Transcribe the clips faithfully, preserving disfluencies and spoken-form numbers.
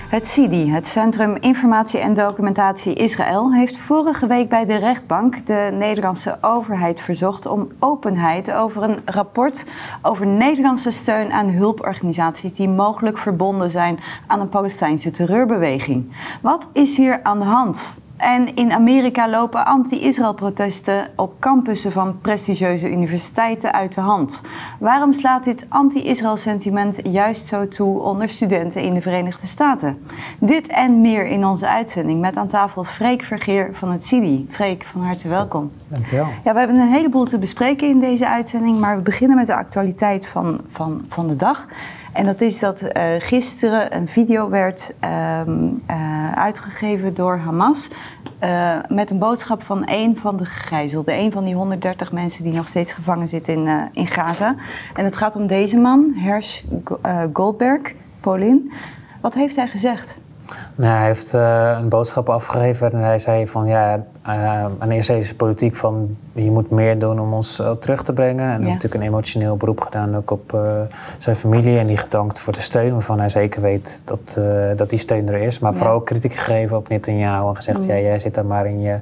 Het C I D I, het Centrum Informatie en Documentatie Israël, heeft vorige week bij de rechtbank de Nederlandse overheid verzocht om openheid over een rapport over Nederlandse steun aan hulporganisaties die mogelijk verbonden zijn aan een Palestijnse terreurbeweging. Wat is hier aan de hand? En in Amerika lopen anti-Israël-protesten op campussen van prestigieuze universiteiten uit de hand. Waarom slaat dit anti-Israël-sentiment juist zo toe onder studenten in de Verenigde Staten? Dit en meer in onze uitzending met aan tafel Freek Vergeer van het C I D I. Freek, van harte welkom. Dankjewel. Ja, we hebben een heleboel te bespreken in deze uitzending, maar we beginnen met de actualiteit van, van, van de dag. En dat is dat uh, gisteren een video werd um, uh, uitgegeven door Hamas uh, met een boodschap van een van de gegijzelden. Een van die honderddertig mensen die nog steeds gevangen zitten in, uh, in Gaza. En het gaat om deze man, Hersh uh, Goldberg, Polin. Wat heeft hij gezegd? Nou, hij heeft uh, een boodschap afgegeven en hij zei van ja, uh, aan de Israëlische politiek van je moet meer doen om ons uh, terug te brengen. En hij ja. heeft natuurlijk een emotioneel beroep gedaan ook op uh, zijn familie en die gedankt voor de steun waarvan hij zeker weet dat, uh, dat die steun er is. Maar ja. vooral ook kritiek gegeven op Netanyahu en gezegd mm. ja, jij zit daar maar in je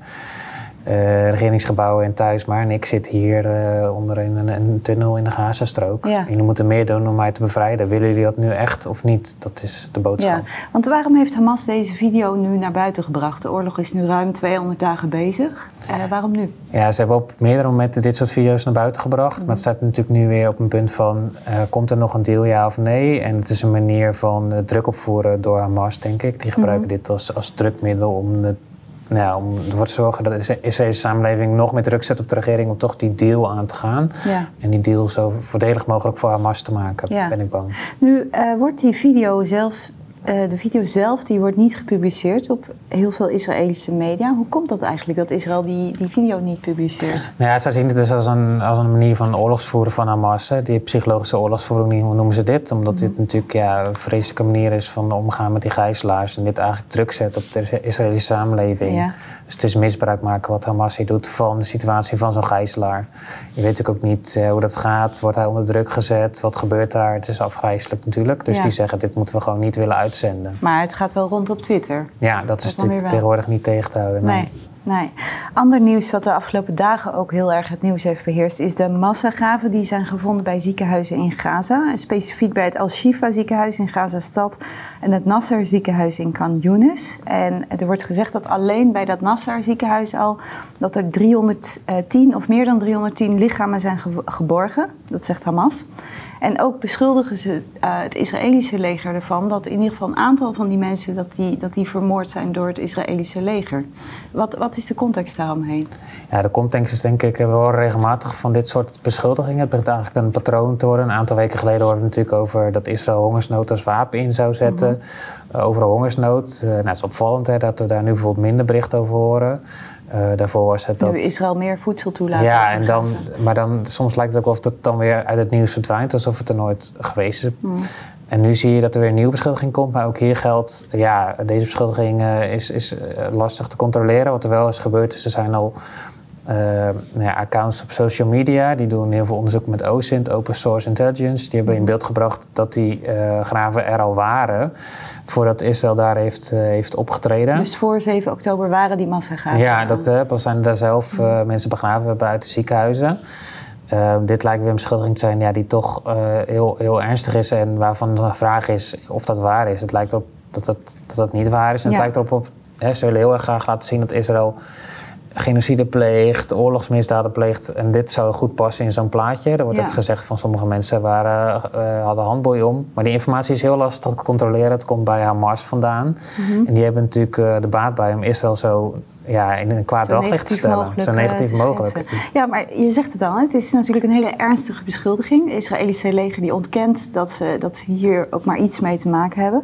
Uh, regeringsgebouwen en thuis, maar en ik zit hier uh, onder in een, een tunnel in de Gazastrook. Ja. Jullie moeten meer doen om mij te bevrijden. Willen jullie dat nu echt of niet? Dat is de boodschap. Ja, want waarom heeft Hamas deze video nu naar buiten gebracht? De oorlog is nu ruim tweehonderd dagen bezig. Uh, waarom nu? Ja, ze hebben op meerdere momenten dit soort video's naar buiten gebracht. Mm. Maar het staat natuurlijk nu weer op een punt van, uh, komt er nog een deal, ja of nee? En het is een manier van uh, druk opvoeren door Hamas, denk ik. Die gebruiken mm. dit als, als drukmiddel om de Nou ja, om ervoor te zorgen dat de Israëlische samenleving nog meer druk zet op de regering om toch die deal aan te gaan. Ja. En die deal zo voordelig mogelijk voor Hamas te maken, ja. ben ik bang. Nu uh, wordt die video zelf, uh, de video zelf, die wordt niet gepubliceerd op heel veel Israëlische media. Hoe komt dat eigenlijk dat Israël die, die video niet publiceert? Nou ja, zij zien het dus als een, als een manier van oorlogsvoeren van Hamas. Hè. Die psychologische oorlogsvoering noemen ze dit. Omdat mm-hmm. dit natuurlijk ja, een vreselijke manier is van omgaan met die gijzelaars. En dit eigenlijk druk zet op de Israëlische samenleving. Ja. Dus het is misbruik maken wat Hamas hier doet van de situatie van zo'n gijzelaar. Je weet natuurlijk ook niet uh, hoe dat gaat. Wordt hij onder druk gezet? Wat gebeurt daar? Het is afgrijselijk natuurlijk. Dus ja. die zeggen dit moeten we gewoon niet willen uitzenden. Maar het gaat wel rond op Twitter. Ja, dat, dat is natuurlijk tegenwoordig niet tegen te houden. Nee. nee. Nee. Ander nieuws wat de afgelopen dagen ook heel erg het nieuws heeft beheerst is de massagraven die zijn gevonden bij ziekenhuizen in Gaza. En specifiek bij het Al-Shifa ziekenhuis in Gaza-stad en het Nasser ziekenhuis in Khan Younis. En er wordt gezegd dat alleen bij dat Nasser ziekenhuis al dat er driehonderdtien of meer dan driehonderdtien lichamen zijn ge- geborgen. Dat zegt Hamas. En ook beschuldigen ze uh, het Israëlische leger ervan dat in ieder geval een aantal van die mensen dat die, dat die vermoord zijn door het Israëlische leger. Wat, wat is de context daaromheen? Ja, de context is denk ik, we horen regelmatig van dit soort beschuldigingen. Het begint eigenlijk een patroon te worden. Een aantal weken geleden hoorden we natuurlijk over dat Israël hongersnood als wapen in zou zetten. Mm-hmm. Uh, over hongersnood. Uh, nou, het is opvallend hè, dat we daar nu bijvoorbeeld minder bericht over horen. Uh, daarvoor was het dat nu Israël meer voedsel toelaat. Ja, en dan, maar dan, soms lijkt het ook of het dan weer uit het nieuws verdwijnt, alsof het er nooit geweest is. Mm. En nu zie je dat er weer een nieuwe beschuldiging komt, maar ook hier geldt, ja, deze beschuldiging uh, is, is uh, lastig te controleren. Wat er wel is gebeurd is, er zijn al uh, nou ja, accounts op social media, die doen heel veel onderzoek met O S I N T, Open Source Intelligence. Die hebben in beeld gebracht dat die uh, graven er al waren voordat Israël daar heeft, uh, heeft opgetreden. Dus voor zeven oktober waren die massagraven? Ja, dat uh, pas zijn daar zelf uh, mensen begraven hebben uit de ziekenhuizen. Uh, dit lijkt weer een beschuldiging te zijn ja, die toch uh, heel, heel ernstig is en waarvan de vraag is of dat waar is. Het lijkt erop dat dat, dat, dat niet waar is. En ja. Het lijkt erop op, hè, ze willen heel erg graag laten zien dat Israël genocide pleegt, oorlogsmisdaden pleegt. En dit zou goed passen in zo'n plaatje. Er wordt ja. ook gezegd van sommige mensen waren, uh, hadden handboeien om. Maar die informatie is heel lastig te controleren. Het komt bij Hamas vandaan. Mm-hmm. En die hebben natuurlijk uh, de baat bij om Israël zo ja, in een kwaad daglicht te stellen. Zo negatief mogelijk. Ja, maar je zegt het al, het is natuurlijk een hele ernstige beschuldiging. Het Israëlische leger die ontkent dat ze, dat ze hier ook maar iets mee te maken hebben.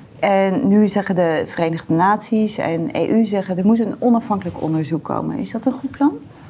En nu zeggen de Verenigde Naties en E U zeggen er moet een onafhankelijk onderzoek komen. Is dat een goed plan?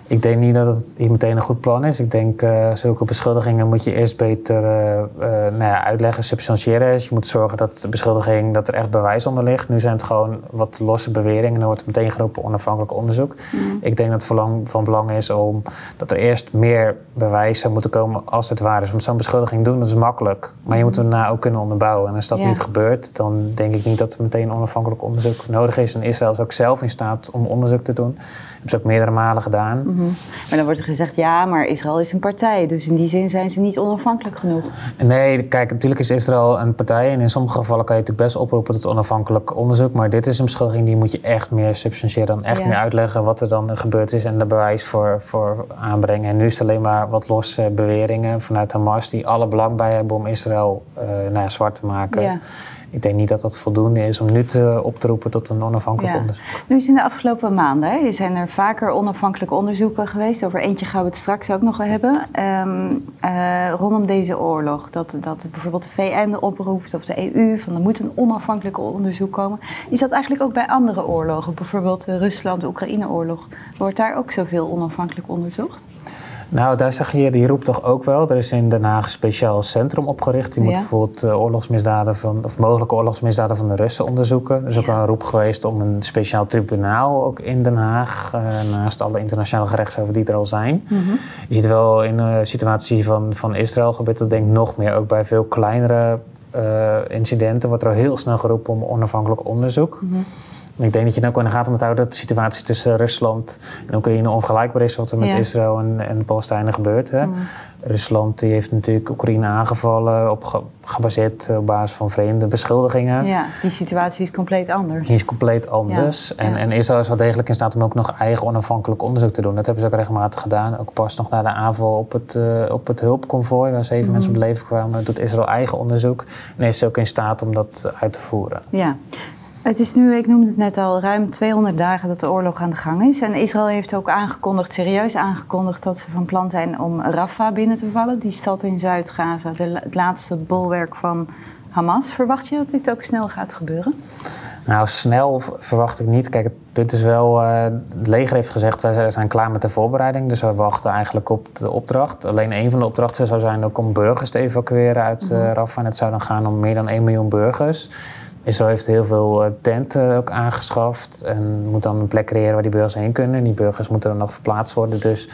Ik denk niet dat het hier meteen een goed plan is. Ik denk uh, zulke beschuldigingen moet je eerst beter uh, uh, nou ja, uitleggen, substantiëren. Dus je moet zorgen dat de beschuldiging, dat er echt bewijs onder ligt. Nu zijn het gewoon wat losse beweringen en dan wordt het meteen geroepen onafhankelijk onderzoek. Mm. Ik denk dat het van, van belang is om dat er eerst meer bewijs zou moeten komen als het waar is. Want zo'n beschuldiging doen, dat is makkelijk. Maar je moet het daarna ook kunnen onderbouwen. En als dat ja. niet gebeurt, dan denk ik niet dat er meteen onafhankelijk onderzoek nodig is. En Israël is ook zelf in staat om onderzoek te doen. Dat hebben ze ook meerdere malen gedaan. Mm. Maar dan wordt er gezegd, ja, maar Israël is een partij. Dus in die zin zijn ze niet onafhankelijk genoeg. Nee, kijk, natuurlijk is Israël een partij. En in sommige gevallen kan je natuurlijk best oproepen tot onafhankelijk onderzoek. Maar dit is een beschuldiging, die moet je echt meer substantiëren. Dan echt ja. meer uitleggen wat er dan gebeurd is. En de bewijs voor, voor aanbrengen. En nu is het alleen maar wat losse beweringen vanuit Hamas. Die alle belang bij hebben om Israël uh, nou ja, zwart te maken. Ja. Ik denk niet dat dat voldoende is om nu te op te roepen tot een onafhankelijk ja. onderzoek. Nu is in de afgelopen maanden hè, zijn er vaker onafhankelijke onderzoeken geweest. Over eentje gaan we het straks ook nog wel hebben. Um, uh, rondom deze oorlog. Dat, dat bijvoorbeeld de V N oproept of de E U van er moet een onafhankelijk onderzoek komen. Is dat eigenlijk ook bij andere oorlogen? Bijvoorbeeld de Rusland-Oekraïne-oorlog. Wordt daar ook zoveel onafhankelijk onderzocht? Nou, daar zeg je, die roept toch ook wel. Er is in Den Haag een speciaal centrum opgericht. Die moet ja. bijvoorbeeld uh, oorlogsmisdaden van, of mogelijke oorlogsmisdaden van de Russen onderzoeken. Er is ook ja. wel een roep geweest om een speciaal tribunaal ook in Den Haag. Uh, naast alle internationale gerechtshoven die er al zijn. Mm-hmm. Je ziet wel in de situatie van, van Israël gebeurt dat denk ik nog meer. Ook bij veel kleinere uh, incidenten wordt er al heel snel geroepen om onafhankelijk onderzoek. Mm-hmm. Ik denk dat je dan ook in de gaten moet houden dat de situatie tussen Rusland en Oekraïne onvergelijkbaar is wat er met ja. Israël en, en de Palestijnen gebeurt. Hè. Mm. Rusland die heeft natuurlijk Oekraïne aangevallen, op ge, gebaseerd op basis van vreemde beschuldigingen. Ja, die situatie is compleet anders. Die is compleet anders. Ja. En, ja. en Israël is wel degelijk in staat om ook nog eigen onafhankelijk onderzoek te doen. Dat hebben ze ook regelmatig gedaan. Ook pas nog na de aanval op het, uh, op het hulpconvooi, waar zeven mm. mensen om het leven kwamen, doet Israël eigen onderzoek. En is ook in staat om dat uit te voeren. Ja. Het is nu, ik noemde het net al, ruim tweehonderd dagen dat de oorlog aan de gang is. En Israël heeft ook aangekondigd, serieus aangekondigd, dat ze van plan zijn om Rafah binnen te vallen. Die stad in Zuid-Gaza, de, het laatste bolwerk van Hamas. Verwacht je dat dit ook snel gaat gebeuren? Nou, snel verwacht ik niet. Kijk, het punt is wel, uh, het leger heeft gezegd, wij zijn klaar met de voorbereiding. Dus we wachten eigenlijk op de opdracht. Alleen een van de opdrachten zou zijn ook om burgers te evacueren uit uh, Rafah. En het zou dan gaan om meer dan één miljoen burgers. Israël heeft heel veel uh, tenten ook aangeschaft en moet dan een plek creëren waar die burgers heen kunnen. En die burgers moeten dan nog verplaatst worden. Dus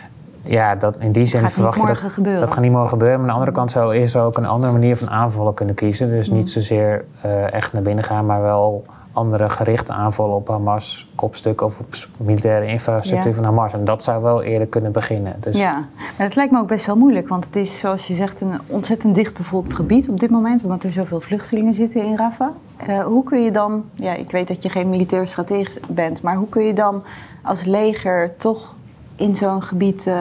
ja, dat, in die zin verwacht je dat, gebeuren. dat gaat niet morgen gebeuren. Maar aan de andere kant zou Israël ook een andere manier van aanvallen kunnen kiezen. Dus mm. niet zozeer uh, echt naar binnen gaan, maar wel andere gerichte aanvallen op Hamas, kopstukken of op militaire infrastructuur ja. van Hamas. En dat zou wel eerder kunnen beginnen. Dus ja, maar dat lijkt me ook best wel moeilijk. Want het is, zoals je zegt, een ontzettend dichtbevolkt gebied op dit moment. Omdat er zoveel vluchtelingen zitten in Rafah. Uh, hoe kun je dan, ja, ik weet dat je geen militair stratege bent, maar hoe kun je dan als leger toch in zo'n gebied uh,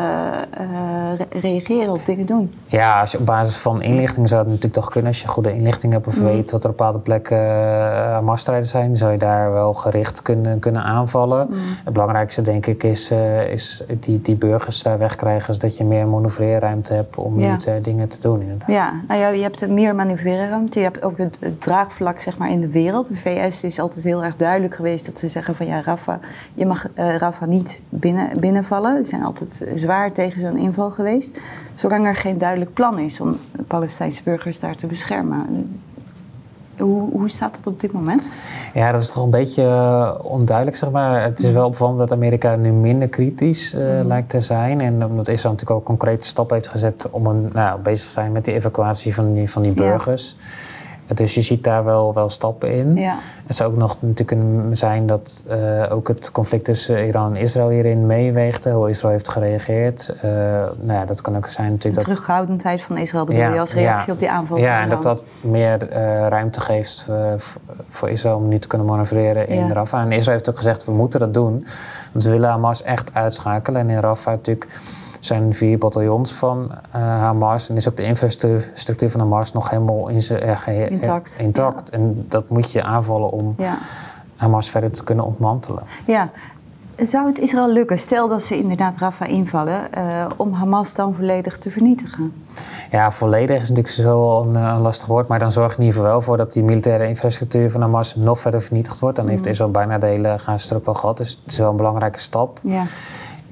uh, reageren of dingen doen? Ja, als je op basis van inlichting zou het natuurlijk toch kunnen. Als je goede inlichting hebt of mm. weet wat er op bepaalde plekken uh, Hamas-strijders zijn, zou je daar wel gericht kunnen, kunnen aanvallen. Mm. Het belangrijkste denk ik is, uh, is die, die burgers daar wegkrijgen, zodat je meer manoeuvreerruimte hebt om ja. militaire dingen te doen. Inderdaad. Ja, nou ja, je hebt meer manoeuvreerruimte. Je hebt ook het, het draagvlak zeg maar, in de wereld. De V S is altijd heel erg duidelijk geweest dat ze zeggen van ja, Rafah, je mag uh, Rafah niet binnen, binnenvallen. Ze zijn altijd zwaar tegen zo'n inval geweest. Zolang er geen duidelijk plan is om Palestijnse burgers daar te beschermen. Hoe, hoe staat dat op dit moment? Ja, dat is toch een beetje uh, onduidelijk, zeg maar. Het is wel opvallend dat Amerika nu minder kritisch uh, mm. lijkt te zijn. En omdat Israël natuurlijk ook concrete stappen heeft gezet om een, nou, bezig te zijn met die evacuatie van die, van die burgers. Ja. Dus je ziet daar wel, wel stappen in. Ja. Het zou ook nog natuurlijk kunnen zijn dat uh, ook het conflict tussen Iran en Israël hierin meeweegt. Hoe Israël heeft gereageerd. Uh, nou ja, dat kan ook zijn natuurlijk. De terughoudendheid van Israël bedoel ja, je als reactie ja, op die aanval? Ja, en dat dat meer uh, ruimte geeft uh, voor Israël om nu te kunnen manoeuvreren in ja. Rafah. En Israël heeft ook gezegd, we moeten dat doen. Want ze willen Hamas echt uitschakelen. En in Rafah natuurlijk zijn vier bataljons van uh, Hamas. En is ook de infrastructuur van Hamas nog helemaal in zijn, uh, ge- intact. intact. Ja. En dat moet je aanvallen om ja. Hamas verder te kunnen ontmantelen. Ja. Zou het Israël lukken, stel dat ze inderdaad Rafah invallen, uh, om Hamas dan volledig te vernietigen? Ja, volledig is natuurlijk zo een, een lastig woord. Maar dan zorg je in ieder geval wel voor dat die militaire infrastructuur van Hamas nog verder vernietigd wordt. Dan mm. heeft Israël bijna de hele Gaza-strook wel gehad. Dus het is wel een belangrijke stap. Ja.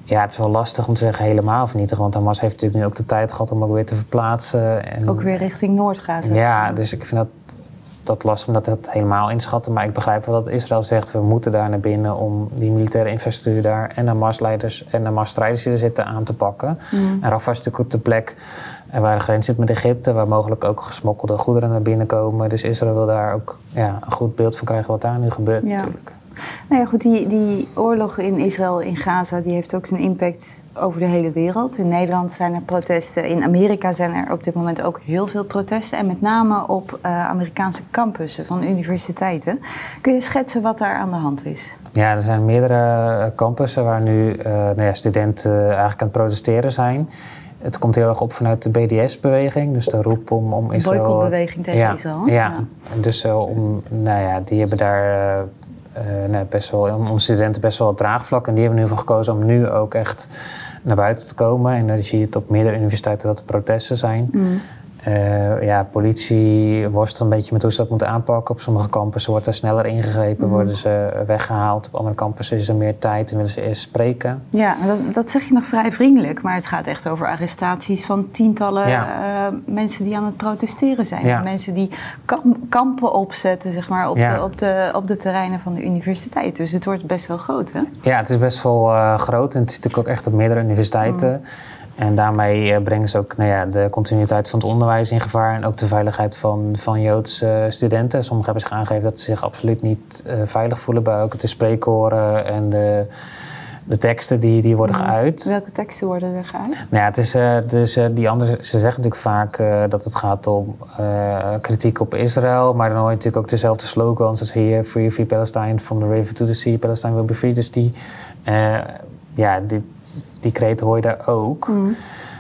ja, het is wel lastig om te zeggen helemaal vernietigen. Want Hamas heeft natuurlijk nu ook de tijd gehad om ook weer te verplaatsen. En, ook weer richting Noord gaat. Ja, dus ik vind dat, dat lastig om dat het helemaal in te schatten. Maar ik begrijp wel dat Israël zegt, we moeten daar naar binnen om die militaire infrastructuur daar en Hamas-leiders en Hamas-strijders die er zitten aan te pakken. Mm. En Rafah is natuurlijk ook de plek waar de grens zit met Egypte, waar mogelijk ook gesmokkelde goederen naar binnen komen. Dus Israël wil daar ook ja, een goed beeld van krijgen wat daar nu gebeurt ja. natuurlijk. Nou ja, goed, die, die oorlog in Israël, in Gaza, die heeft ook zijn impact over de hele wereld. In Nederland zijn er protesten, in Amerika zijn er op dit moment ook heel veel protesten. En met name op uh, Amerikaanse campussen van universiteiten. Kun je schetsen wat daar aan de hand is? Ja, er zijn meerdere campussen waar nu uh, nou ja, studenten uh, eigenlijk aan het protesteren zijn. Het komt heel erg op vanuit de B D S-beweging, dus de roep om, om de Israël... De boycottbeweging tegen ja, Israël. Ja, ja. En dus uh, om, nou ja, die hebben daar... Uh, Uh, nee, best wel, om studenten best wel het draagvlak. En die hebben nu voor gekozen om nu ook echt naar buiten te komen. En dan zie je het op meerdere universiteiten dat er protesten zijn. Mm. Uh, ja, politie worstelt een beetje met hoe ze dat moeten aanpakken. Op sommige campussen wordt er sneller ingegrepen, mm. worden ze weggehaald. Op andere campussen is er meer tijd en willen ze eerst spreken. Ja, dat, dat zeg je nog vrij vriendelijk. Maar het gaat echt over arrestaties van tientallen ja. uh, mensen die aan het protesteren zijn. Ja. Mensen die kamp, kampen opzetten, zeg maar, op, ja. de, op, de, op de terreinen van de universiteit. Dus het wordt best wel groot, hè? Ja, het is best wel uh, groot en het zit natuurlijk ook echt op meerdere universiteiten. Mm. En daarmee brengen ze ook nou ja, de continuïteit van het onderwijs in gevaar en ook de veiligheid van, van Joodse studenten. Sommigen hebben zich aangegeven dat ze zich absoluut niet uh, veilig voelen bij ook de spreekkoren en de, de teksten die, die worden mm. geuit. Welke teksten worden er geuit? Nou ja, het is, uh, het is, uh, die andere, ze zeggen natuurlijk vaak uh, dat het gaat om uh, kritiek op Israël, maar dan hoor je natuurlijk ook dezelfde slogans als hier, Free, Free Palestine, from the river to the sea, Palestine will be free. Dus die, uh, ja, die Die kreten hoor je daar ook. Mm.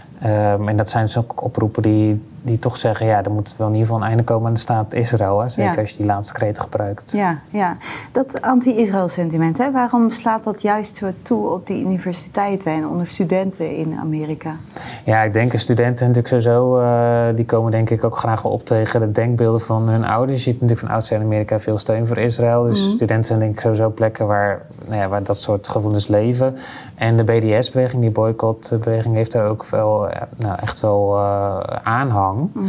Um, en dat zijn dus ook oproepen die, die toch zeggen... ja, er moet wel in ieder geval een einde komen aan de staat Israël. Hè? Zeker ja. als je die laatste kreten gebruikt. Ja, ja. Dat anti-Israël sentiment, hè? Waarom slaat dat juist zo toe op die universiteiten... en onder studenten in Amerika? Ja, ik denk studenten natuurlijk sowieso... Uh, die komen denk ik ook graag wel op tegen de denkbeelden van hun ouders. Je ziet natuurlijk van oudsher in Amerika veel steun voor Israël. Dus mm. studenten zijn denk ik sowieso plekken waar, nou ja, waar dat soort gevoelens leven... En de B D S-beweging, die boycottbeweging, heeft daar ook wel, nou, echt wel uh, aanhang. Mm-hmm.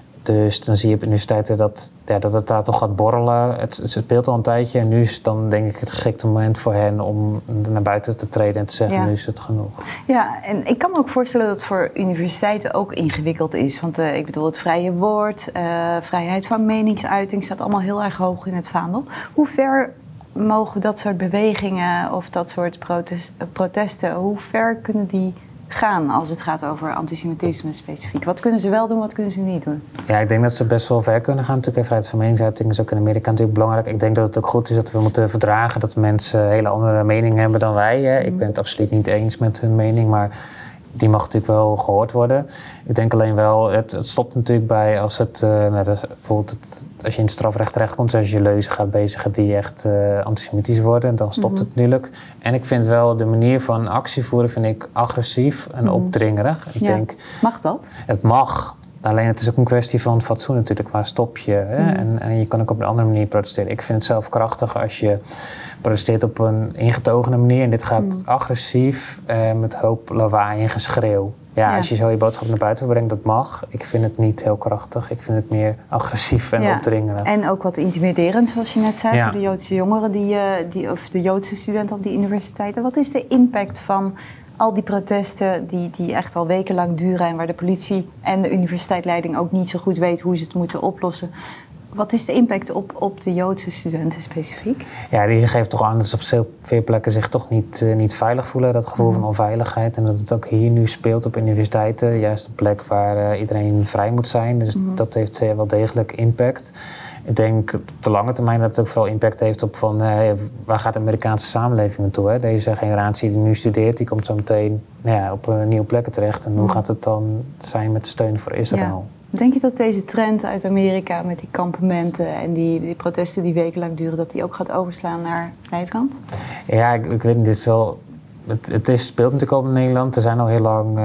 Dus dan zie je op universiteiten dat, ja, dat het daar toch gaat borrelen. Het, het speelt al een tijdje en nu is het dan denk ik het geschikte moment voor hen om naar buiten te treden en te zeggen, ja. nu is het genoeg. Ja, en ik kan me ook voorstellen dat het voor universiteiten ook ingewikkeld is. Want uh, ik bedoel, het vrije woord, uh, vrijheid van meningsuiting staat allemaal heel erg hoog in het vaandel. Hoe ver mogen dat soort bewegingen of dat soort protest, protesten, hoe ver kunnen die gaan als het gaat over antisemitisme specifiek? Wat kunnen ze wel doen, wat kunnen ze niet doen? Ja, ik denk dat ze best wel ver kunnen gaan. Natuurlijk, vrijheid van meningsuiting is ook in Amerika natuurlijk belangrijk. Ik denk dat het ook goed is dat we moeten verdragen dat mensen een hele andere mening hebben dan wij. Hè. Ik ben het absoluut niet eens met hun mening, maar die mag natuurlijk wel gehoord worden. Ik denk alleen wel, het, het stopt natuurlijk bij als het, uh, nou, dat, bijvoorbeeld het, als je in het strafrecht terechtkomt, als je leuzen gaat bezigen die echt uh, antisemitisch worden, dan stopt mm-hmm. het natuurlijk. En ik vind wel de manier van actie voeren vind ik agressief en mm-hmm. opdringerig. Ik ja. denk, mag dat? Het mag. Alleen het is ook een kwestie van fatsoen natuurlijk. Waar stop je? Hè? Mm. En, en je kan ook op een andere manier protesteren. Ik vind het zelf krachtig als je protesteert op een ingetogene manier. En dit gaat mm. agressief eh, met hoop lawaai en geschreeuw. Ja, ja, als je zo je boodschap naar buiten brengt, dat mag. Ik vind het niet heel krachtig. Ik vind het meer agressief en ja. opdringerig. En ook wat intimiderend, zoals je net zei, ja. voor de Joodse jongeren die, die, of de Joodse studenten op die universiteiten. Wat is de impact van al die protesten die, die echt al wekenlang duren en waar de politie en de universiteitsleiding ook niet zo goed weet hoe ze het moeten oplossen? Wat is de impact op, op de Joodse studenten specifiek? Ja, die geeft toch aan dat ze op veel plekken zich toch niet, uh, niet veilig voelen. Dat gevoel mm-hmm. van onveiligheid. En dat het ook hier nu speelt op universiteiten. Juist een plek waar uh, iedereen vrij moet zijn. Dus mm-hmm. dat heeft uh, wel degelijk impact. Ik denk op de lange termijn dat het ook vooral impact heeft op van uh, waar gaat de Amerikaanse samenleving naartoe? Hè? Deze generatie die nu studeert, die komt zo meteen nou ja, op uh, nieuwe plekken terecht. En hoe mm-hmm. gaat het dan zijn met de steun voor Israël? Ja. Denk je dat deze trend uit Amerika met die kampementen en die, die protesten die wekenlang duren, dat die ook gaat overslaan naar Nederland? Ja, ik, ik weet niet, dit is wel, het, het is, speelt natuurlijk al in Nederland. Er zijn al heel lang uh,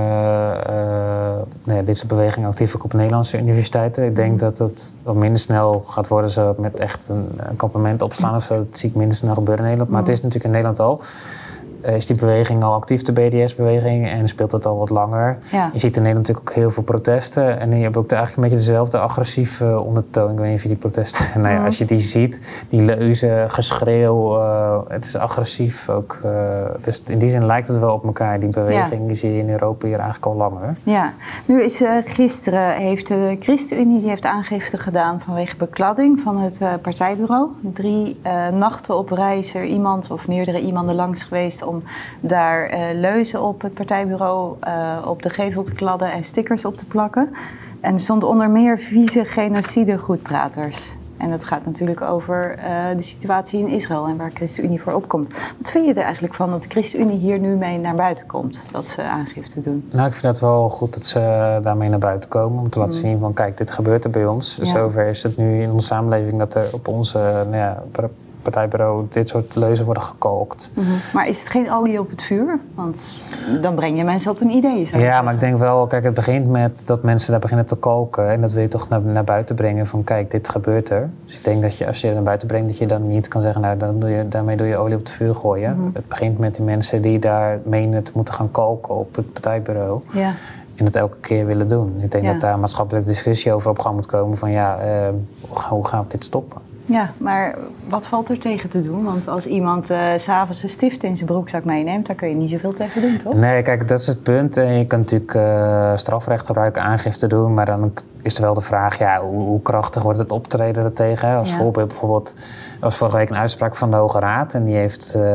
uh, nee, dit soort bewegingen actief ook op Nederlandse universiteiten. Ik denk mm. dat het wat minder snel gaat worden zo met echt een, een kampement opslaan of zo. Dat zie ik minder snel gebeuren in Nederland. Maar mm. het is natuurlijk in Nederland al. uh, is die beweging al actief, de B D S-beweging, en speelt het al wat langer. Ja. Je ziet in Nederland natuurlijk ook heel veel protesten en je hebt ook eigenlijk een beetje dezelfde agressieve ondertoon. Ik weet niet of je die protesten, nou ja, mm. als je die ziet, die leuzen, geschreeuw, uh, het is agressief ook. Uh, dus in die zin lijkt het wel op elkaar, die beweging, ja. die zie je in Europa hier eigenlijk al langer. Ja, nu is uh, gisteren heeft de ChristenUnie die heeft aangifte gedaan vanwege bekladding van het uh, partijbureau. Drie uh, nachten op reis er iemand of meerdere iemanden langs geweest om daar uh, leuzen op het partijbureau uh, op de gevel te kladden en stickers op te plakken. En er stond onder meer vieze genocide goedpraters. En dat gaat natuurlijk over uh, de situatie in Israël en waar ChristenUnie voor opkomt. Wat vind je er eigenlijk van dat de ChristenUnie hier nu mee naar buiten komt? Dat ze aangifte doen? Nou, ik vind het wel goed dat ze daarmee naar buiten komen. Om te laten mm. zien van kijk, dit gebeurt er bij ons. Ja. Zover is het nu in onze samenleving dat er op onze nou ja, partijbureau dit soort leuzen worden gekalkt. Mm-hmm. Maar is het geen olie op het vuur? Want dan breng je mensen op een idee. Ja, zeggen. Maar ik denk wel, kijk, het begint met dat mensen daar beginnen te kalken. En dat wil je toch naar, naar buiten brengen van kijk, dit gebeurt er. Dus ik denk dat je als je naar buiten brengt, dat je dan niet kan zeggen, nou, dan doe je, daarmee doe je olie op het vuur gooien. Mm-hmm. Het begint met die mensen die daar menen te moeten gaan kalken op het partijbureau. Ja. En dat elke keer willen doen. Ik denk ja. dat daar maatschappelijke discussie over op gang moet komen van ja, uh, hoe gaan we dit stoppen? Ja, maar wat valt er tegen te doen? Want als iemand uh, 's avonds een stift in zijn broekzak meeneemt, daar kun je niet zoveel tegen doen, toch? Nee, kijk, dat is het punt. Je kan natuurlijk uh, strafrecht gebruiken, aangifte doen, maar dan is er wel de vraag, ja, hoe, hoe krachtig wordt het optreden daartegen? Als ja. voorbeeld bijvoorbeeld, er was vorige week een uitspraak van de Hoge Raad en die heeft uh,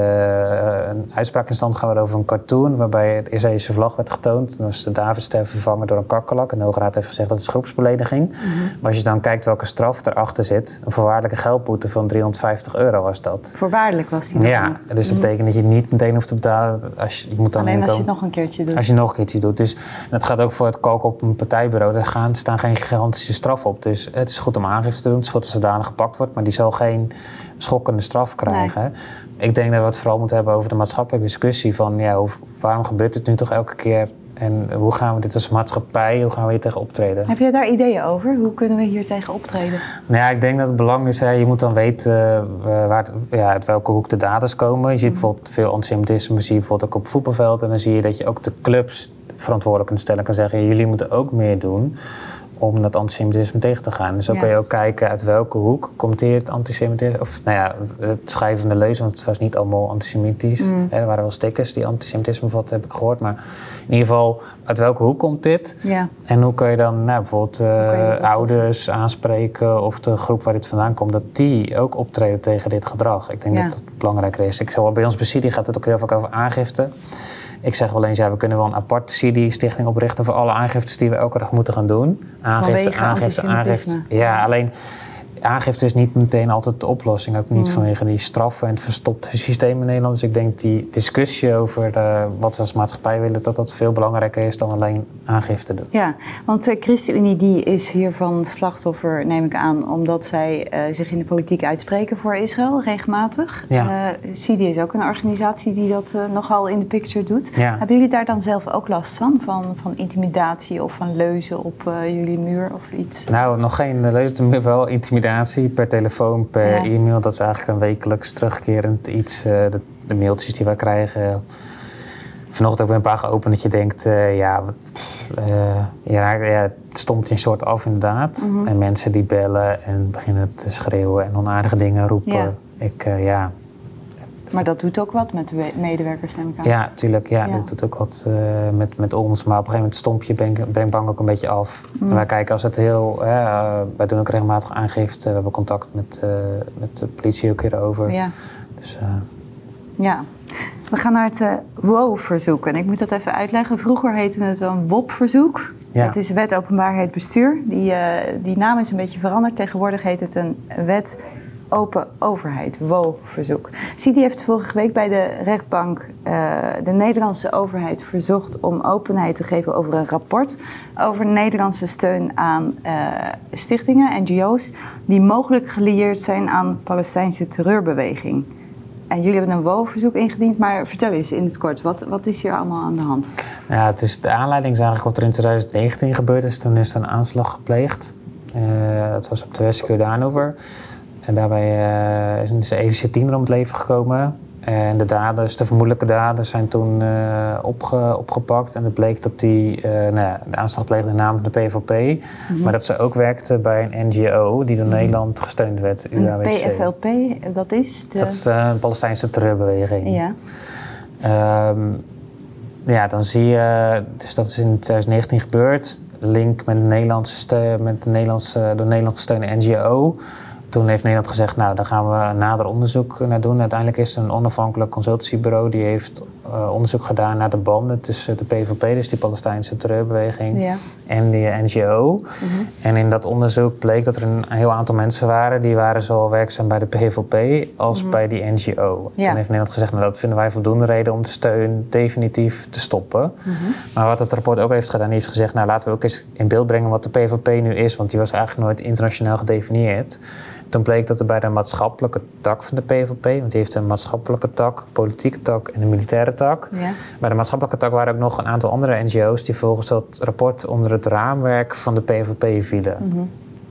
een uitspraak in stand gehouden over een cartoon waarbij het Israëlische vlag werd getoond. En dan was de Davidster vervangen door een kakkerlak en de Hoge Raad heeft gezegd dat is groepsbelediging. Mm-hmm. Maar als je dan kijkt welke straf erachter zit, een voorwaardelijke geldboete van driehonderdvijftig euro was dat. Voorwaardelijk was die nog Ja, niet. dus dat betekent dat je niet meteen hoeft te betalen. Als je, je moet dan Alleen als inkomen, je het nog een keertje doet. Als je nog een keertje doet. Dus dat gaat ook voor het kalken op een partijbureau. Er gaan, staan geen gigantische straf op. Dus het is goed om aangifte te doen. Het is goed als zodanig gepakt wordt. Maar die zal geen schokkende straf krijgen. Nee. Ik denk dat we het vooral moeten hebben over de maatschappelijke discussie. Van ja, hoe, waarom gebeurt het nu toch elke keer? En hoe gaan we dit als maatschappij, hoe gaan we hier tegen optreden? Heb jij daar ideeën over? Hoe kunnen we hier tegen optreden? Nou ja, ik denk dat het belang is, hè, je moet dan weten uh, waar, ja, uit welke hoek de daders komen. Je ziet mm. bijvoorbeeld veel antisemitisme, zie je bijvoorbeeld ook op voetbalveld. En dan zie je dat je ook de clubs verantwoordelijk kunt stellen. Kan zeggen, jullie moeten ook meer doen om dat antisemitisme tegen te gaan. Dus zo ja. kun je ook kijken uit welke hoek komt hier het antisemitisme. Of nou ja, het schrijven van de leuzen, want het was niet allemaal antisemitisch. Mm. Er waren wel stickers die antisemitisme bevatten, heb ik gehoord. Maar in ieder geval, uit welke hoek komt dit? Ja. En hoe kun je dan nou, bijvoorbeeld uh, ouders aanspreken of de groep waar dit vandaan komt, dat die ook optreden tegen dit gedrag. Ik denk ja. dat dat belangrijker is. Ik zeg, bij ons bij C I D I gaat het ook heel vaak over aangifte. Ik zeg wel eens, ja, we kunnen wel een aparte C I D I-stichting oprichten voor alle aangiftes die we elke dag moeten gaan doen. Aangifte, aangifte, aangifte. Ja, alleen aangifte is niet meteen altijd de oplossing. Ook niet mm. vanwege die straffen en het verstopte systeem in Nederland. Dus ik denk die discussie over uh, wat we als maatschappij willen, dat dat veel belangrijker is dan alleen aangifte doen. Ja, want de ChristenUnie die is hiervan slachtoffer, neem ik aan, omdat zij uh, zich in de politiek uitspreken voor Israël regelmatig. Ja. Uh, C I D I is ook een organisatie die dat uh, nogal in de picture doet. Ja. Hebben jullie daar dan zelf ook last van? Van, van intimidatie of van leuzen op uh, jullie muur of iets? Nou, nog geen leuzen, maar wel intimidatie. Per telefoon, per ja. e-mail, dat is eigenlijk een wekelijks terugkerend iets. Uh, de, de mailtjes die wij krijgen. Vanochtend ook bij een paar geopend dat je denkt, uh, ja, uh, ja, ja, het stomt een soort af inderdaad. Mm-hmm. En mensen die bellen en beginnen te schreeuwen en onaardige dingen roepen. Ja. Ik, uh, ja. Maar dat doet ook wat met de medewerkers, neem ik aan. Ja, tuurlijk. Ja, ja. Dat doet ook wat uh, met, met ons. Maar op een gegeven moment stomp je beenbank ook een beetje af. Mm. En wij kijken als het heel... Uh, wij doen ook regelmatig aangifte. We hebben contact met, uh, met de politie ook hierover. Ja. Dus, uh, ja. We gaan naar het uh, W O V-verzoek. En ik moet dat even uitleggen. Vroeger heette het een W O P-verzoek. Ja. Het is Wet Openbaarheid Bestuur. Die, uh, die naam is een beetje veranderd. Tegenwoordig heet het een Wet Open Overheid, W O V-verzoek. C I D I heeft vorige week bij de rechtbank uh, de Nederlandse overheid verzocht om openheid te geven over een rapport over Nederlandse steun aan uh, stichtingen, N G O's, die mogelijk gelieerd zijn aan Palestijnse terreurbeweging. En jullie hebben een W O V-verzoek ingediend, maar vertel eens in het kort, wat, wat is hier allemaal aan de hand? Ja, het is, de aanleiding is eigenlijk wat er in twintig negentien gebeurd is. Toen is er een aanslag gepleegd. Uh, dat was op de Westkust Hanover. En daarbij uh, is de E C tien er om het leven gekomen. En de daders, de vermoedelijke daders, zijn toen uh, opge, opgepakt. En het bleek dat die uh, nou ja, de aanslag pleegde in naam van de P V P. Mm-hmm. Maar dat ze ook werkte bij een N G O die door mm-hmm. Nederland gesteund werd. U A W C. P F L P, dat is de... Dat is uh, een Palestijnse terreurbeweging. Ja. Um, ja, dan zie je, dus dat is in twintig negentien gebeurd. Link met een Nederlandse steun, met een Nederlandse, door Nederland gesteunde N G O. Toen heeft Nederland gezegd, nou, daar gaan we een nader onderzoek naar doen. Uiteindelijk is er een onafhankelijk consultancybureau die heeft uh, onderzoek gedaan naar de banden tussen de P V P, dus die Palestijnse terreurbeweging, ja. en die N G O. Mm-hmm. En in dat onderzoek bleek dat er een heel aantal mensen waren die waren zowel werkzaam bij de P V P als mm-hmm. bij die N G O. Ja. Toen heeft Nederland gezegd, nou, dat vinden wij voldoende reden om de steun definitief te stoppen. Mm-hmm. Maar wat het rapport ook heeft gedaan, heeft gezegd, nou, laten we ook eens in beeld brengen wat de P V P nu is, want die was eigenlijk nooit internationaal gedefinieerd. Toen bleek dat er bij de maatschappelijke tak van de P V P, want die heeft een maatschappelijke tak, politieke tak en een militaire tak. Ja. Bij de maatschappelijke tak waren ook nog een aantal andere N G O's die volgens dat rapport onder het raamwerk van de P V P vielen. Mm-hmm.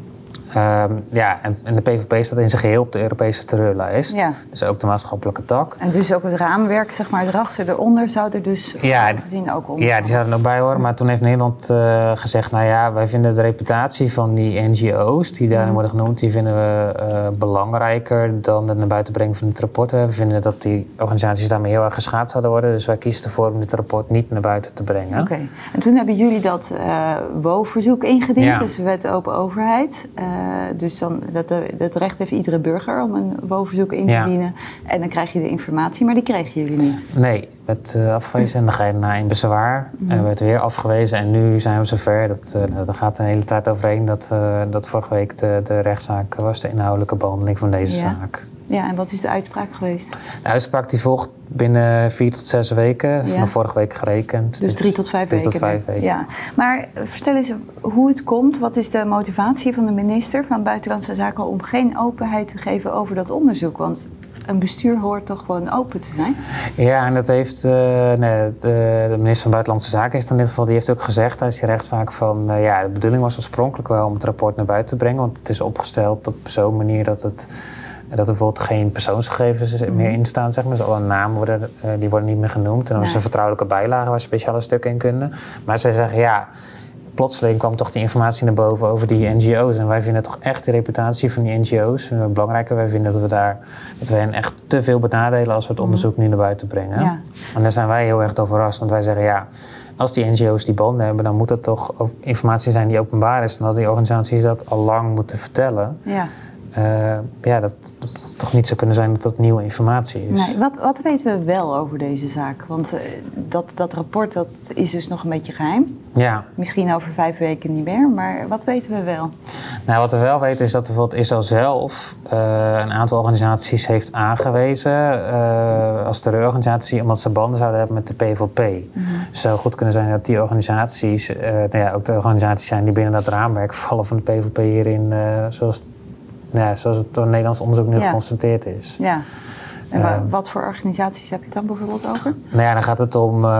Um, ja, en, en de P V P staat in zijn geheel op de Europese terreurlijst. Ja. Dus ook de maatschappelijke tak. En dus ook het raamwerk, zeg maar, het raster eronder zou er dus ja, gezien ook onder. Ja, die zouden er ook bij horen. Maar toen heeft Nederland uh, gezegd, nou ja, wij vinden de reputatie van die N G O's die daarin mm. worden genoemd, die vinden we uh, belangrijker dan het naar buiten brengen van dit rapport. We vinden dat die organisaties daarmee heel erg geschaad zouden worden. Dus wij kiezen ervoor om dit rapport niet naar buiten te brengen. Oké. Okay. En toen hebben jullie dat uh, W O-verzoek ingediend, ja. dus Wet Open Overheid. Uh, dus dan, dat, dat recht heeft iedere burger om een W O-verzoek in te ja. dienen. En dan krijg je de informatie, maar die kregen jullie niet. Nee, werd uh, afgewezen en dan ga je daarna in bezwaar. Mm. En werd weer afgewezen en nu zijn we zover. Dat, uh, daar gaat een hele tijd overheen dat, uh, dat vorige week de, de rechtszaak was, de inhoudelijke behandeling van deze ja. zaak. Ja, en wat is de uitspraak geweest? De uitspraak die volgt binnen vier tot zes weken, ja. van vorige week gerekend. Dus, dus drie tot vijf drie weken. Tot vijf weken. Ja. Maar vertel eens hoe het komt. Wat is de motivatie van de minister van Buitenlandse Zaken om geen openheid te geven over dat onderzoek? Want een bestuur hoort toch gewoon open te zijn? Ja, en dat heeft uh, nee, de, de minister van Buitenlandse Zaken heeft in dit geval, die heeft ook gezegd tijdens die rechtszaak van uh, ja, de bedoeling was oorspronkelijk wel om het rapport naar buiten te brengen, want het is opgesteld op zo'n manier dat het dat er bijvoorbeeld geen persoonsgegevens mm. meer in staan, zeg maar. Dus alle namen worden, uh, die worden niet meer genoemd. En dan nee. is er vertrouwelijke bijlage waar speciale stukken in kunnen. Maar zij zeggen, ja, plotseling kwam toch die informatie naar boven over die N G O's. En wij vinden toch echt de reputatie van die N G O's belangrijker. Wij vinden dat we daar, dat we hen echt te veel benadelen als we het onderzoek mm. nu naar buiten brengen. Ja. En daar zijn wij heel erg door verrast. Want wij zeggen, ja, als die N G O's die banden hebben, dan moet het toch informatie zijn die openbaar is. Dan dat die organisaties dat al lang moeten vertellen. Ja. Uh, ja, dat het toch niet zou kunnen zijn dat dat nieuwe informatie is. Nee, wat, wat weten we wel over deze zaak? Want uh, dat, dat rapport dat is dus nog een beetje geheim. Ja. Misschien over vijf weken niet meer, maar wat weten we wel? Nou, wat we wel weten is dat bijvoorbeeld Israël zelf uh, een aantal organisaties heeft aangewezen uh, als terreurorganisatie, omdat ze banden zouden hebben met de P V P. Mm-hmm. Dus het zou goed kunnen zijn dat die organisaties uh, nou ja, ook de organisaties zijn die binnen dat raamwerk vallen van de P V P hierin, uh, zoals Ja, zoals het door het Nederlands onderzoek nu ja. geconstateerd is. Ja. En uh, wat voor organisaties heb je het dan bijvoorbeeld over? Nou ja, dan gaat het om uh, uh,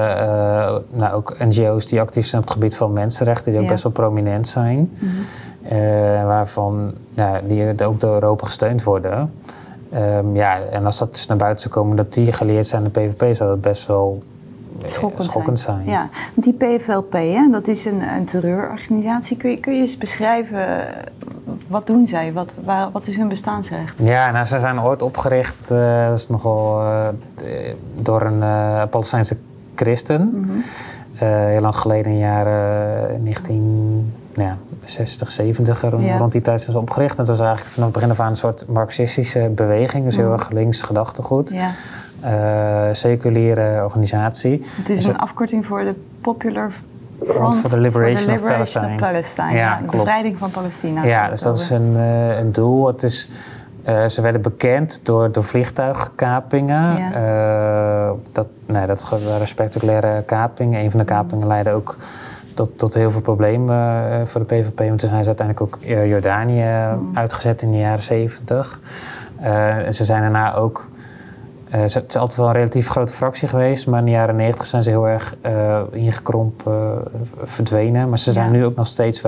nou, ook N G O's die actief zijn op het gebied van mensenrechten, die ook ja. best wel prominent zijn. Mm-hmm. Uh, waarvan nou, die ook door Europa gesteund worden. Um, ja, en als dat dus naar buiten zou komen dat die geleerd zijn aan de P V P, zou dat best wel schokkend, schokkend zijn. zijn. Ja, want die P F L P, hè, dat is een, een terreurorganisatie. Kun je, kun je eens beschrijven, wat doen zij? Wat, waar, wat is hun bestaansrecht? Ja, nou, ze zijn ooit opgericht, uh, dat is nogal uh, door een uh, Palestijnse christen. Mm-hmm. Uh, heel lang geleden, in de jaren negentien zestig, zeventig, rond, ja. rond die tijd zijn ze opgericht. En het was eigenlijk vanaf het begin af aan een soort marxistische beweging, dus heel mm. erg links gedachtegoed. Ja. Uh, seculiere organisatie. Het is een afkorting voor de Popular Front for the Liberation, for the liberation of Palestine. Of Palestine. Ja, ja, de bevrijding van Palestina. Ja, dus dat is een, uh, een doel. Het is, uh, ze werden bekend door, door vliegtuigkapingen. Ja. Uh, dat, nee, dat waren spectaculaire kapingen. Een van de kapingen mm. leidde ook tot, tot heel veel problemen uh, voor de P V P. Want toen zijn ze uiteindelijk ook uh, Jordanië mm. uitgezet in de jaren zeventig. Uh, en ze zijn daarna ook Uh, het is altijd wel een relatief grote fractie geweest, maar in de jaren negentig zijn ze heel erg uh, ingekrompen, uh, verdwenen. Maar ze zijn ja. nu ook nog steeds wel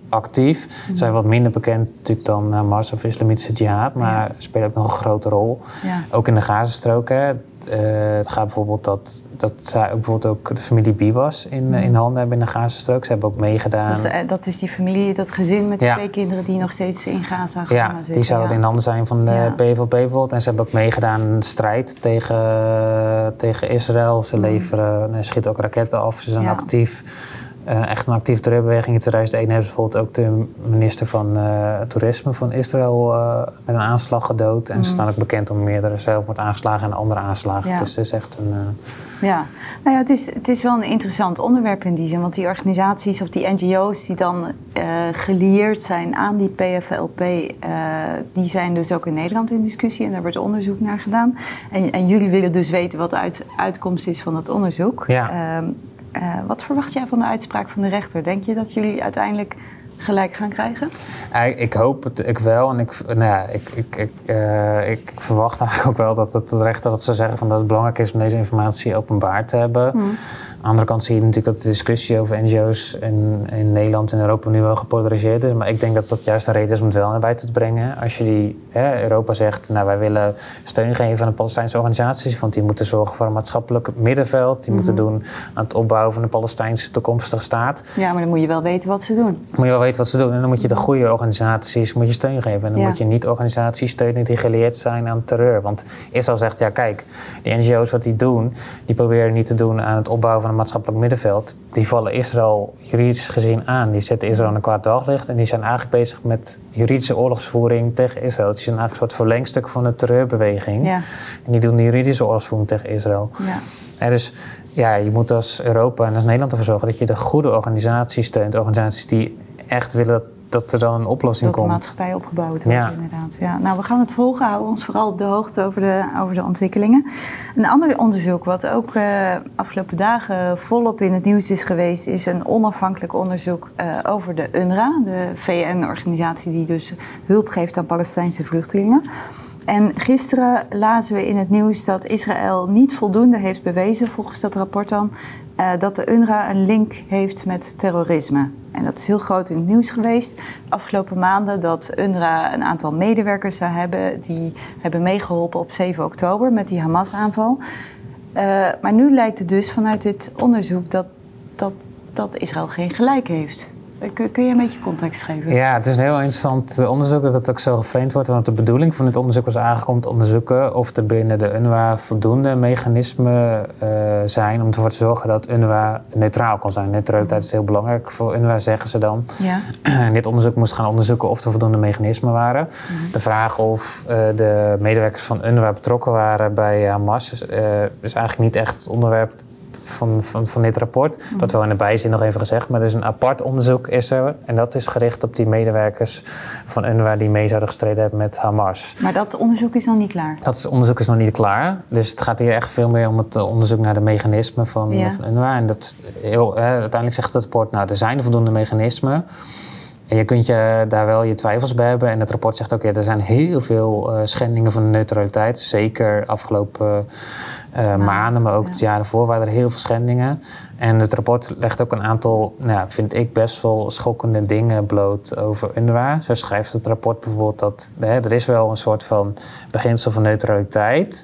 actief. Ze zijn wat minder bekend natuurlijk dan Hamas of Islamitische Jihad, maar ja. spelen ook nog een grote rol. Ja. Ook in de Gazastrook. Hè. Uh, het gaat bijvoorbeeld dat, dat zij ook bijvoorbeeld ook de familie Bibas in, mm. in handen hebben in de Gazastrook. Ze hebben ook meegedaan. Dat is, uh, dat is die familie, dat gezin met de ja. twee kinderen die nog steeds in Gaza gaan ja, zitten. Die zouden ja. in handen zijn van de ja. P V L P bijvoorbeeld. En ze hebben ook meegedaan in de strijd tegen, uh, tegen Israël. Ze leveren, mm. schieten ook raketten af. Ze zijn ja. actief. Uh, echt een actieve terreurbeweging. In tweeduizend één hebben ze bijvoorbeeld ook de minister van uh, toerisme van Israël uh, met een aanslag gedood. En mm. ze staan ook bekend om meerdere zelfmoordaanslagen en andere aanslagen. Ja. Dus het is echt een... Uh... Ja, nou ja, het is, het is wel een interessant onderwerp in die zin. Want die organisaties of die N G O's die dan uh, gelieerd zijn aan die P F L P... Uh, die zijn dus ook in Nederland in discussie en daar wordt onderzoek naar gedaan. En, en jullie willen dus weten wat de uit, uitkomst is van dat onderzoek. Ja. Um, Uh, wat verwacht jij van de uitspraak van de rechter? Denk je dat jullie uiteindelijk gelijk gaan krijgen? Uh, ik hoop het ik wel. En ik, nou ja, ik, ik, ik, uh, ik verwacht eigenlijk ook wel dat het de rechter dat zou zeggen van dat het belangrijk is om deze informatie openbaar te hebben. Hmm. Aan de andere kant zie je natuurlijk dat de discussie over N G O's in, in Nederland en Europa nu wel gepolariseerd is. Maar ik denk dat dat juist een reden is om het wel naar buiten te brengen. Als je die, hè, Europa zegt, nou wij willen steun geven aan de Palestijnse organisaties. Want die moeten zorgen voor een maatschappelijk middenveld. Die mm-hmm. moeten doen aan het opbouwen van de Palestijnse toekomstige staat. Ja, maar dan moet je wel weten wat ze doen. Moet je wel weten wat ze doen. En dan moet je de goede organisaties moet je steun geven. En dan ja. moet je niet organisaties steunen die gelieerd zijn aan terreur. Want Israël zegt, ja kijk, die N G O's wat die doen, die proberen niet te doen aan het opbouwen van een maatschappelijk middenveld. Die vallen Israël juridisch gezien aan. Die zetten Israël in een kwaad daglicht. En die zijn eigenlijk bezig met juridische oorlogsvoering tegen Israël. Die zijn eigenlijk een soort verlengstuk van de terreurbeweging. Ja. En die doen de juridische oorlogsvoering tegen Israël. Ja. En dus ja, je moet als Europa en als Nederland ervoor zorgen dat je de goede organisaties steunt. Organisaties die echt willen dat dat er dan een oplossing dat komt. Dat de maatschappij opgebouwd wordt, ja. inderdaad. Ja. Nou, we gaan het volgen. Houden ons vooral op de hoogte over de, over de ontwikkelingen. Een ander onderzoek wat ook uh, afgelopen dagen volop in het nieuws is geweest, is een onafhankelijk onderzoek uh, over de U N R W A, de V N-organisatie die dus hulp geeft aan Palestijnse vluchtelingen. En gisteren lazen we in het nieuws dat Israël niet voldoende heeft bewezen, volgens dat rapport dan, uh, dat de U N R W A een link heeft met terrorisme. En dat is heel groot in het nieuws geweest. Afgelopen maanden dat U N R W A een aantal medewerkers zou hebben die hebben meegeholpen op zeven oktober met die Hamas-aanval. Uh, maar nu lijkt het dus vanuit dit onderzoek dat, dat, dat Israël geen gelijk heeft. Kun, kun je een beetje context geven? Ja, het is een heel interessant onderzoek dat het ook zo geframed wordt. Want de bedoeling van dit onderzoek was eigenlijk om te onderzoeken of er binnen de U N R W A voldoende mechanismen uh, zijn om ervoor te zorgen dat U N R W A neutraal kan zijn. Neutraliteit is heel belangrijk voor U N R W A, zeggen ze dan. Ja. En dit onderzoek moest gaan onderzoeken of er voldoende mechanismen waren. Mm-hmm. De vraag of uh, de medewerkers van U N R W A betrokken waren bij Hamas uh, is eigenlijk niet echt het onderwerp Van, van, van dit rapport. Mm. Dat wel in de bijzin nog even gezegd, maar er is een apart onderzoek is er. En dat is gericht op die medewerkers van U N R W A die mee zouden gestreden hebben met Hamas. Maar dat onderzoek is nog niet klaar? Dat onderzoek is nog niet klaar. Dus het gaat hier echt veel meer om het onderzoek naar de mechanismen van, ja. van U N R W A. En dat heel, hè, uiteindelijk zegt het rapport, nou, er zijn voldoende mechanismen. En je kunt je daar wel je twijfels bij hebben. En het rapport zegt ook, ja, er zijn heel veel uh, schendingen van de neutraliteit. Zeker afgelopen uh, uh, maanden, maar ook ja. het jaar ervoor waren er heel veel schendingen. En het rapport legt ook een aantal, nou, vind ik, best wel schokkende dingen bloot over U N R W A. Zo schrijft het rapport bijvoorbeeld dat hè, er is wel een soort van beginsel van neutraliteit.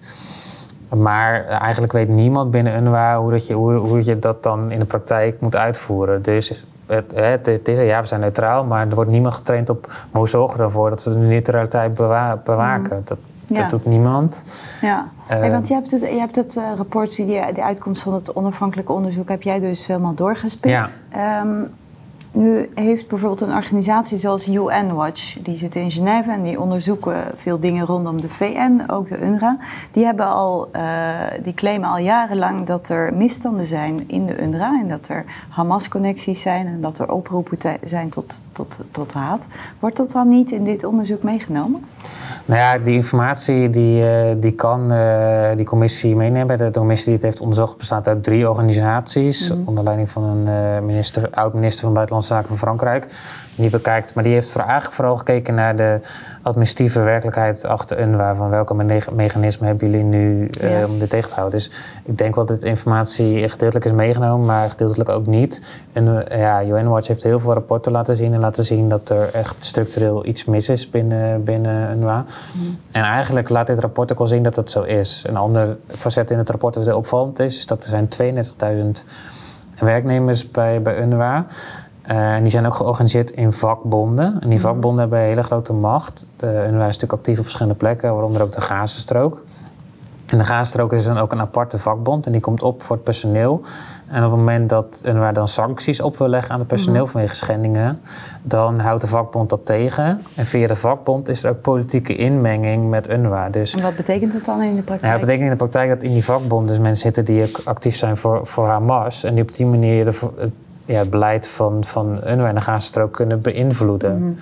Maar eigenlijk weet niemand binnen U N R W A hoe, dat je, hoe, hoe je dat dan in de praktijk moet uitvoeren. Dus het, het, het is, ja, we zijn neutraal, maar er wordt niemand getraind op hoe zorgen we ervoor dat we de neutraliteit bewa- bewaken. Mm. Dat, dat ja. doet niemand. Ja, uh, hey, want je hebt het, je hebt het uh, rapport, die, de uitkomst van het onafhankelijke onderzoek, heb jij dus helemaal doorgespit. Ja. Um, Nu heeft bijvoorbeeld een organisatie zoals U N Watch, die zit in Genève en die onderzoeken veel dingen rondom de V N, ook de U N R W A. Die, hebben al, uh, die claimen al jarenlang dat er misstanden zijn in de U N R W A en dat er Hamas-connecties zijn en dat er oproepen te zijn tot, tot, tot haat. Wordt dat dan niet in dit onderzoek meegenomen? Nou ja, die informatie die, uh, die kan uh, die commissie meenemen. De commissie die het heeft onderzocht bestaat uit drie organisaties, mm-hmm. onder leiding van een uh, minister, oud-minister van Buitenlandse Buitenlandse Zaken van Frankrijk. Die bekijkt, maar die heeft eigenlijk vooral gekeken naar de administratieve werkelijkheid achter U N R W A. Van welke me- mechanismen hebben jullie nu uh, ja. om dit tegen te houden. Dus ik denk wel dat de informatie gedeeltelijk is meegenomen, maar gedeeltelijk ook niet. En uh, ja, U N Watch heeft heel veel rapporten laten zien en laten zien dat er echt structureel iets mis is binnen, binnen U N R W A. Mm. En eigenlijk laat dit rapport ook wel zien dat dat zo is. Een ander facet in het rapport dat heel opvallend is, is dat er zijn tweeëndertigduizend werknemers bij, bij U N R W A. Uh, en die zijn ook georganiseerd in vakbonden. En die vakbonden hebben een hele grote macht. De U N R W A is natuurlijk actief op verschillende plekken, waaronder ook de Gazastrook. En de Gazastrook is dan ook een aparte vakbond en die komt op voor het personeel. En op het moment dat U N R W A dan sancties op wil leggen aan het personeel mm-hmm. vanwege schendingen, dan houdt de vakbond dat tegen. En via de vakbond is er ook politieke inmenging met U N R W A. Dus, en wat betekent dat dan in de praktijk? Ja, dat betekent in de praktijk dat in die vakbond dus mensen zitten die ook actief zijn voor, voor Hamas. En die op die manier de, ja, het beleid van, van U N R W A en de Gazastrook kunnen beïnvloeden. Mm-hmm.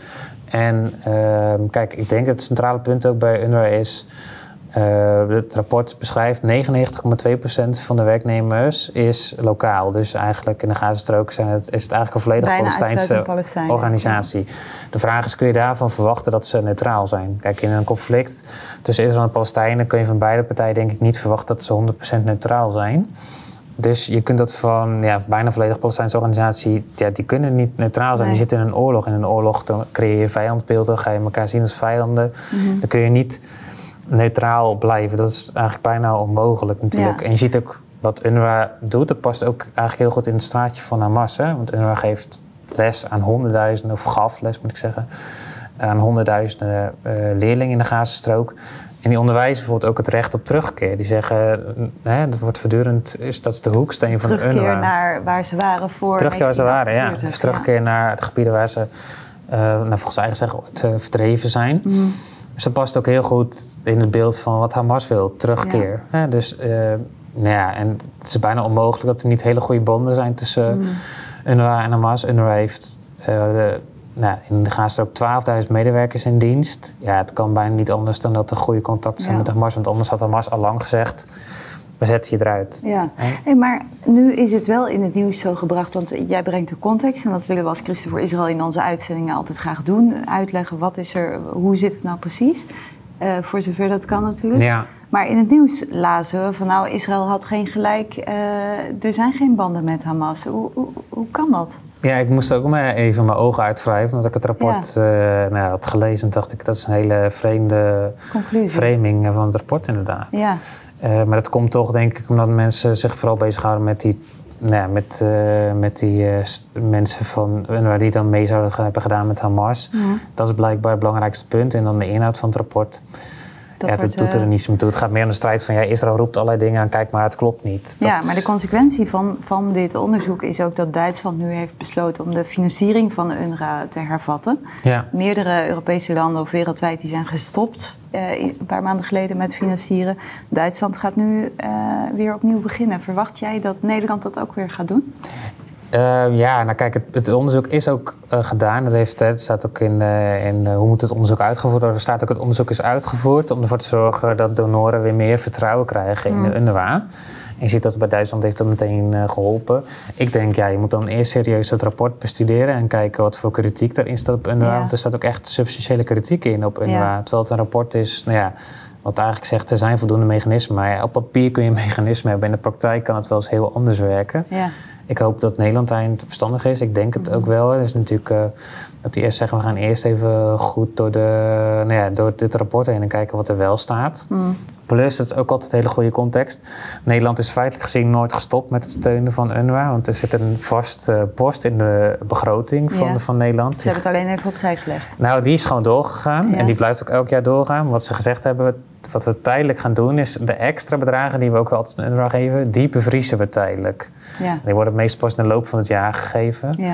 En uh, kijk, ik denk dat het centrale punt ook bij U N R W A is, Uh, het rapport beschrijft negenennegentig komma twee procent van de werknemers is lokaal. Dus eigenlijk in de Gazastrook zijn het, is het eigenlijk een volledig Palestijnse Palestijn, organisatie. Ja. De vraag is, kun je daarvan verwachten dat ze neutraal zijn? Kijk, in een conflict tussen Israël en Palestijnen kun je van beide partijen denk ik niet verwachten dat ze honderd procent neutraal zijn. Dus je kunt dat van ja, bijna volledig Palestijnse organisatie, ja, die kunnen niet neutraal zijn. Nee. Die zitten in een oorlog. In een oorlog dan creëer je vijandbeelden, ga je elkaar zien als vijanden. Mm-hmm. Dan kun je niet neutraal blijven. Dat is eigenlijk bijna onmogelijk natuurlijk. Ja. En je ziet ook wat U N R W A doet. Dat past ook eigenlijk heel goed in het straatje van Hamas. Hè? Want U N R W A geeft les aan honderdduizenden, of gaf les moet ik zeggen, aan honderdduizenden uh, leerlingen in de Gazastrook. En die onderwijzen bijvoorbeeld ook het recht op terugkeer. Die zeggen, hè, dat wordt voortdurend, is, dat is de hoeksteen van de U N R W A. Terugkeer naar waar ze waren voor Terugkeer waar ze waren, ja. Dus terugkeer ja. naar het gebieden waar ze, uh, nou, volgens eigen zeggen, ooit uh, verdreven zijn. Mm. Dus dat past ook heel goed in het beeld van wat Hamas wil, terugkeer. Ja. Ja, dus, uh, nou ja, en het is bijna onmogelijk dat er niet hele goede banden zijn tussen mm. U N R W A en Hamas. U N R W A heeft uh, de, nou, in de Gazastrook twaalfduizend medewerkers in dienst. Ja, het kan bijna niet anders dan dat er goede contacten zijn ja. met Hamas. Want anders had Hamas al lang gezegd, we zetten je eruit. Ja, hey, maar nu is het wel in het nieuws zo gebracht, want jij brengt de context en dat willen we als Christen voor Israël in onze uitzendingen altijd graag doen. Uitleggen wat is er, hoe zit het nou precies, uh, voor zover dat kan natuurlijk. Ja. Maar in het nieuws lazen we van nou, Israël had geen gelijk, uh, er zijn geen banden met Hamas. Hoe, hoe, hoe kan dat? Ja, ik moest ook maar even mijn ogen uitwrijven, omdat ik het rapport ja. uh, nou, had gelezen en dacht ik, dat is een hele vreemde Conclusie. framing van het rapport inderdaad. Ja. Uh, maar dat komt toch, denk ik, omdat mensen zich vooral bezighouden met die, nou ja, met, uh, met die uh, mensen van U N R W A die dan mee zouden hebben gedaan met Hamas. Mm. Dat is blijkbaar het belangrijkste punt. En dan de inhoud van het rapport. Dat, ja, wordt, dat doet er niets meer toe. Het gaat meer om de strijd van ja, Israël roept allerlei dingen aan, kijk maar, het klopt niet. Dat ja, maar de consequentie van, van dit onderzoek is ook dat Duitsland nu heeft besloten om de financiering van de U N R W A te hervatten. Ja. Meerdere Europese landen of wereldwijd die zijn gestopt uh, een paar maanden geleden met financieren. Duitsland gaat nu uh, weer opnieuw beginnen. Verwacht jij dat Nederland dat ook weer gaat doen? Uh, ja, nou kijk, het, het onderzoek is ook uh, gedaan. Dat heeft, het staat ook in, uh, in uh, hoe moet het onderzoek uitgevoerd worden. Er staat ook het onderzoek is uitgevoerd om ervoor te zorgen dat donoren weer meer vertrouwen krijgen mm. in de U N R W A. En je ziet dat bij Duitsland heeft dat meteen uh, geholpen. Ik denk, ja, je moet dan eerst serieus het rapport bestuderen en kijken wat voor kritiek daarin staat op U N R W A. Ja. Want er staat ook echt substantiële kritiek in op U N R W A. Ja. Terwijl het een rapport is, nou ja, wat eigenlijk zegt, er zijn voldoende mechanismen. Maar ja, op papier kun je een mechanisme hebben. In de praktijk kan het wel eens heel anders werken. Ja. Ik hoop dat Nederland daarin verstandig is. Ik denk het mm-hmm. ook wel. Dus natuurlijk uh, dat die eerst zeggen, we gaan eerst even goed door, de, nou ja, door dit rapport heen en kijken wat er wel staat. Mm. Plus, dat is ook altijd een hele goede context. Nederland is feitelijk gezien nooit gestopt met het steunen van U N R W A. Want er zit een vast uh, post in de begroting van, ja. van Nederland. Ze hebben het alleen even opzij gelegd. Nou, die is gewoon doorgegaan. Ja. En die blijft ook elk jaar doorgaan. Wat ze gezegd hebben, wat we tijdelijk gaan doen, is de extra bedragen die we ook altijd aan U N R W A geven, die bevriezen we tijdelijk. Ja. Die worden meestal pas in de loop van het jaar gegeven. Ja.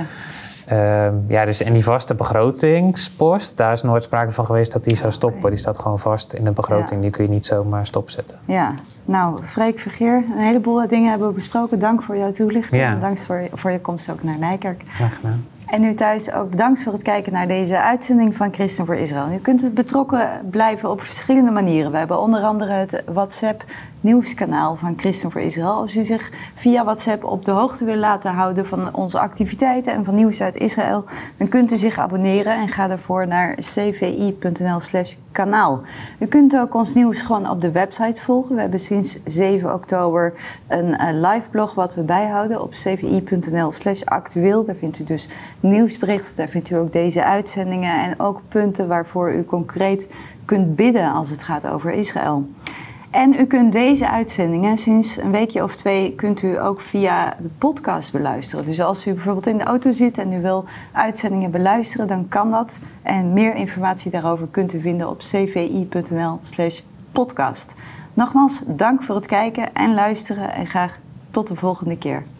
Uh, ja, dus en die vaste begrotingspost, daar is nooit sprake van geweest dat die zou stoppen. Okay. Die staat gewoon vast in de begroting. Ja. Die kun je niet zomaar stopzetten. Ja, nou, Freek Vergeer, een heleboel dingen hebben we besproken. Dank voor jouw toelichting. Ja. En dank voor, voor je komst ook naar Nijkerk. Graag gedaan. En u thuis ook bedankt voor het kijken naar deze uitzending van Christen voor Israël. U kunt betrokken blijven op verschillende manieren. We hebben onder andere het WhatsApp nieuwskanaal van Christen voor Israël. Als u zich via WhatsApp op de hoogte wil laten houden van onze activiteiten en van nieuws uit Israël, dan kunt u zich abonneren en ga daarvoor naar cvi.nl slash kanaal. U kunt ook ons nieuws gewoon op de website volgen. We hebben sinds zeven oktober een uh, live blog wat we bijhouden op cvi.nl slash actueel. Daar vindt u dus nieuwsberichten, daar vindt u ook deze uitzendingen en ook punten waarvoor u concreet kunt bidden als het gaat over Israël. En u kunt deze uitzendingen sinds een weekje of twee kunt u ook via de podcast beluisteren. Dus als u bijvoorbeeld in de auto zit en u wil uitzendingen beluisteren, dan kan dat. En meer informatie daarover kunt u vinden op cvi.nl slash podcast. Nogmaals, dank voor het kijken en luisteren en graag tot de volgende keer.